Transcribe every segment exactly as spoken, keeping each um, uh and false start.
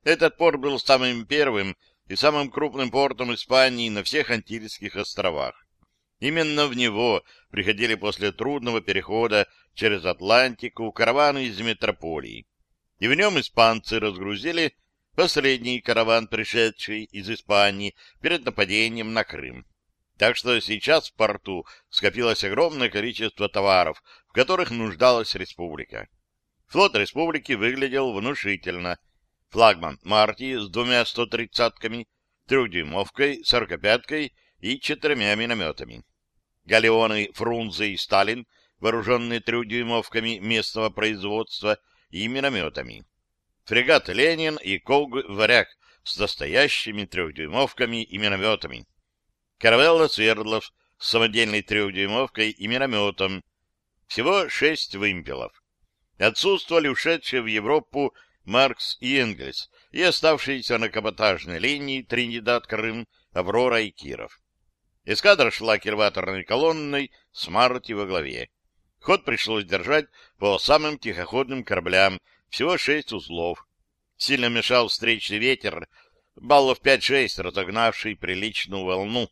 Этот порт был самым первым и самым крупным портом Испании на всех Антильских островах. Именно в него приходили после трудного перехода через Атлантику караваны из метрополии. И в нем испанцы разгрузили последний караван, пришедший из Испании перед нападением на Крым. Так что сейчас в порту скопилось огромное количество товаров, в которых нуждалась республика. Флот республики выглядел внушительно. Флагман «Марти» с двумя сто тридцатками, трехдюймовкой, сорокопяткой и четырьмя минометами. Галеоны «Фрунзе» и «Сталин», вооруженные трехдюймовками местного производства и минометами. Фрегат «Ленин» и «Колг Варяг» с настоящими трехдюймовками и минометами. Каравелла «Свердлов» с самодельной трехдюймовкой и минометом. Всего шесть вымпелов. Отсутствовали ушедшие в Европу Маркс и Энгельс и оставшиеся на каботажной линии Тринидад-Крым, Аврора и Киров. Эскадра шла кильваторной колонной с Марти во главе. Ход пришлось держать по самым тихоходным кораблям, всего шесть узлов. Сильно мешал встречный ветер, баллов пять-шесть, разогнавший приличную волну.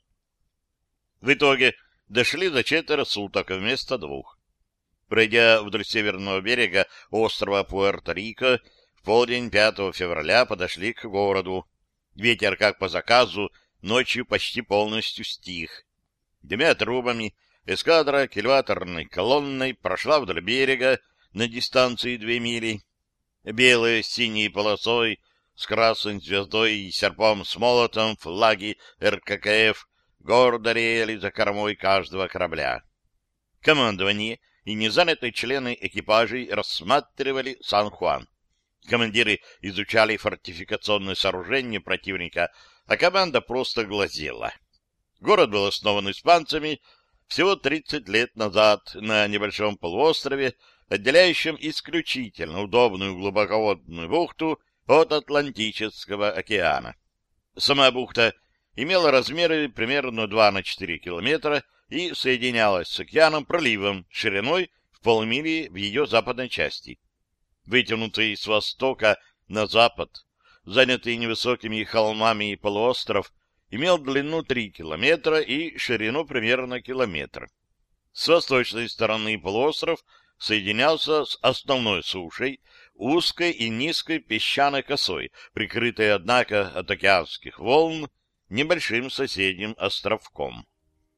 В итоге дошли за четверо суток вместо двух. Пройдя вдоль северного берега острова Пуэрто-Рико, в полдень пятого февраля подошли к городу. Ветер, как по заказу, ночью почти полностью стих. Дымя трубами, эскадра кильваторной колонной прошла вдоль берега на дистанции две мили. Белой с синей полосой, с красной звездой и серпом с молотом флаги эр ка ка эф гордо реяли за кормой каждого корабля. Командование и незанятые члены экипажей рассматривали Сан-Хуан. Командиры изучали фортификационные сооружения противника, а команда просто глазела. Город был основан испанцами всего тридцать лет назад на небольшом полуострове, отделяющем исключительно удобную глубоководную бухту от Атлантического океана. Сама бухта имела размеры примерно два на четыре километра и соединялась с океаном проливом шириной в полмили в ее западной части. Вытянутый с востока на запад, занятый невысокими холмами полуостров, имел длину три километра и ширину примерно километр. С восточной стороны полуостров соединялся с основной сушей узкой и низкой песчаной косой, прикрытой, однако, от океанских волн небольшим соседним островком.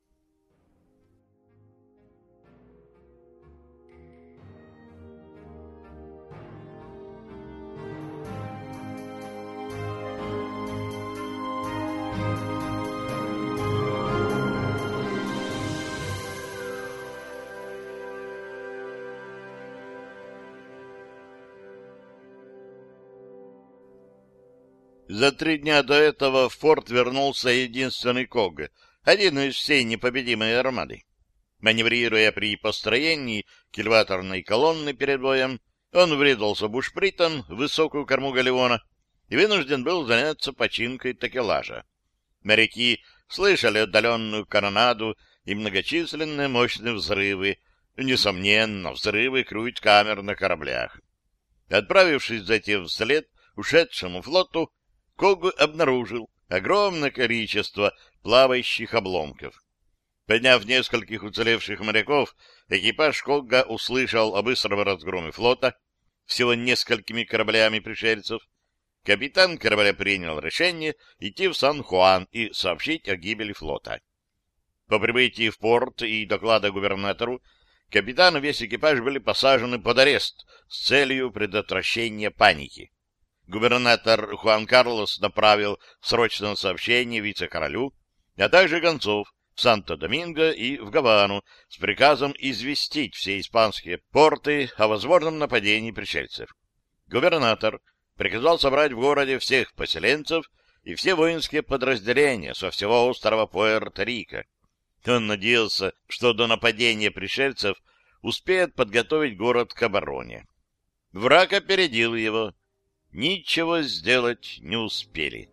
За три дня до этого в порт вернулся единственный Ког, один из всей непобедимой армады. Маневрируя при построении кильваторной колонны перед боем, он врезался бушпритом в высокую корму галеона и вынужден был заняться починкой такелажа. Моряки слышали отдаленную канонаду и многочисленные мощные взрывы, несомненно, взрывы крюит-камер на кораблях. Отправившись затем вслед ушедшему флоту, Ког обнаружил огромное количество плавающих обломков. Подняв нескольких уцелевших моряков, экипаж Когга услышал о быстром разгроме флота всего несколькими кораблями пришельцев. Капитан корабля принял решение идти в Сан-Хуан и сообщить о гибели флота. По прибытии в порт и доклада губернатору, капитан и весь экипаж были посажены под арест с целью предотвращения паники. Губернатор Хуан Карлос направил срочное сообщение вице-королю, а также гонцов в Санто-Доминго и в Гавану с приказом известить все испанские порты о возможном нападении пришельцев. Губернатор приказал собрать в городе всех поселенцев и все воинские подразделения со всего острова Пуэрто-Рико. Он надеялся, что до нападения пришельцев успеет подготовить город к обороне. Враг опередил его. Ничего сделать не успели.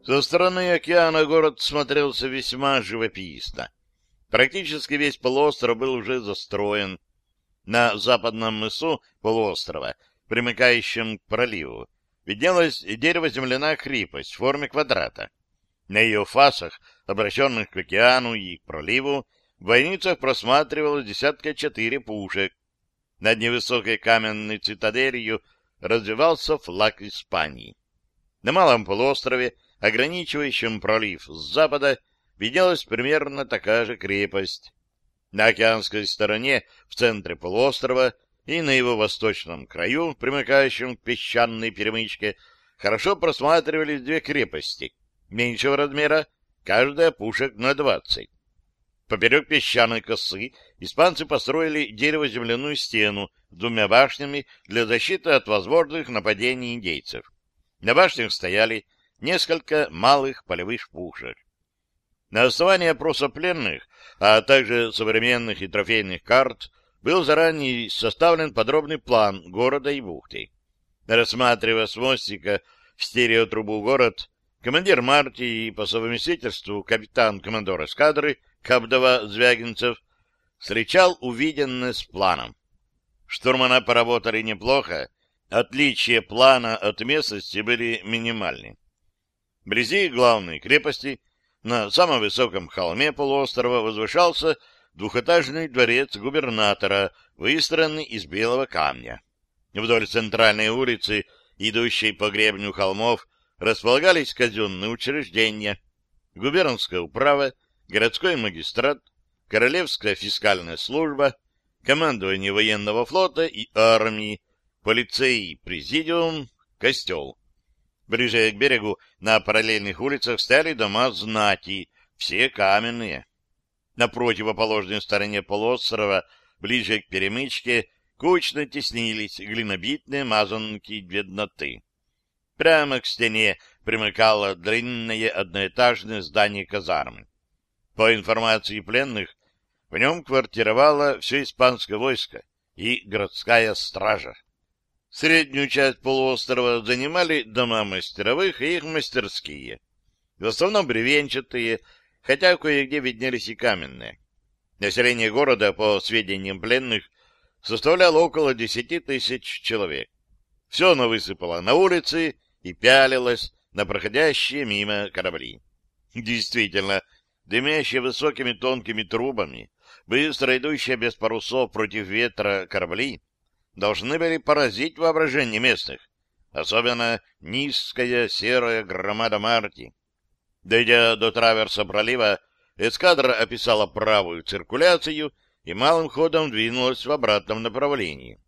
Со стороны океана город смотрелся весьма живописно. Практически весь полуостров был уже застроен. На западном мысу полуострова, примыкающем к проливу, виднелась дерево-земляная крепость в форме квадрата. На ее фасах, обращенных к океану и к проливу, в бойницах просматривалось десятка четыре пушек. Над невысокой каменной цитаделью развивался флаг Испании. На малом полуострове, ограничивающем пролив с запада, виделась примерно такая же крепость. На океанской стороне, в центре полуострова и на его восточном краю, примыкающем к песчаной перемычке, хорошо просматривались две крепости, меньшего размера, каждая пушек на двадцать. Поперек песчаной косы испанцы построили дерево-земляную стену с двумя башнями для защиты от возможных нападений индейцев. На башнях стояли несколько малых полевых пушек. На основании опроса пленных, а также современных и трофейных карт, был заранее составлен подробный план города и бухты. Рассматривая с мостика в стереотрубу город, командир Марти и по совместительству капитан-командор эскадры Кабдова-Звягинцев встречал увиденное с планом. Штурмана поработали неплохо, отличия плана от местности были минимальны. Вблизи главной крепости на самом высоком холме полуострова возвышался двухэтажный дворец губернатора, выстроенный из белого камня. Вдоль центральной улицы, идущей по гребню холмов, располагались казенные учреждения, губернская управа, городской магистрат, королевская фискальная служба, командование военного флота и армии, полицей, президиум, костел. Ближе к берегу на параллельных улицах стояли дома знати, все каменные. На противоположной стороне полуострова, ближе к перемычке, кучно теснились глинобитные мазанки бедноты. Прямо к стене примыкало длинное одноэтажное здание казармы. По информации пленных, в нем квартировало все испанское войско и городская стража. Среднюю часть полуострова занимали дома мастеровых и их мастерские. В основном бревенчатые, хотя кое-где виднелись и каменные. Население города, по сведениям пленных, составляло около десяти тысяч человек. Все оно высыпало на улицы и пялилось на проходящие мимо корабли. Действительно, дымящие высокими тонкими трубами, быстро идущие без парусов против ветра корабли, должны были поразить воображение местных, особенно низкая серая громада Марти. Дойдя до траверса пролива, эскадра описала правую циркуляцию и малым ходом двинулась в обратном направлении.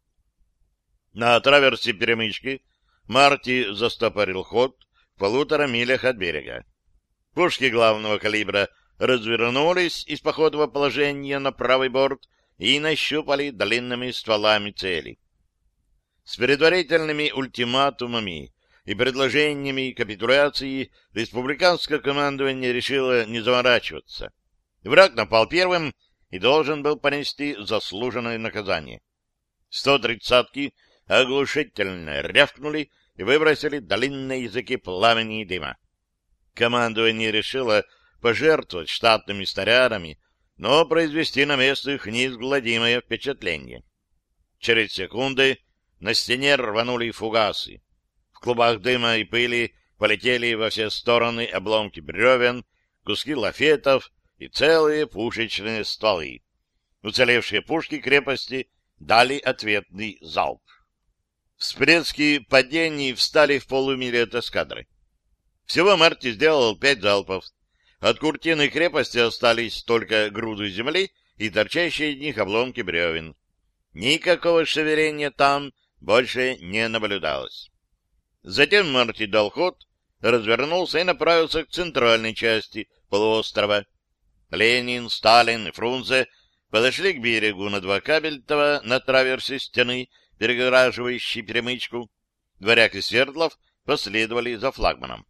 На траверсе перемычки Марти застопорил ход в полутора милях от берега. Пушки главного калибра развернулись из походного положения на правый борт и нащупали длинными стволами цели. С предварительными ультиматумами и предложениями капитуляции республиканское командование решило не заморачиваться. Враг напал первым и должен был понести заслуженное наказание. сто тридцатки оглушительно рявкнули и выбросили длинные языки пламени и дыма. Командование решило пожертвовать штатными снарядами, но произвести на местных неизгладимое впечатление. Через секунды на стене рванули фугасы. В клубах дыма и пыли полетели во все стороны обломки бревен, куски лафетов и целые пушечные стволы. Уцелевшие пушки крепости дали ответный залп. Всплески падений встали в полумиле от эскадры. Всего Марти сделал пять залпов. От куртины крепости остались только груды земли и торчащие из них обломки бревен. Никакого шевеления там больше не наблюдалось. Затем Марти дал ход, развернулся и направился к центральной части полуострова. Ленин, Сталин и Фрунзе подошли к берегу на два кабельтова на траверсе стены, перегораживающей перемычку. Дворяк и Свердлов последовали за флагманом.